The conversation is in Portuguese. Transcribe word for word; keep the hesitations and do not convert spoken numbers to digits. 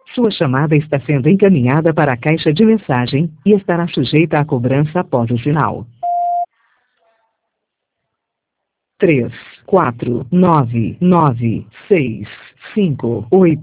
Sua chamada está sendo encaminhada para a caixa de mensagem e estará sujeita à cobrança após o sinal. Três, quatro, nove, nove, seis, cinco, oito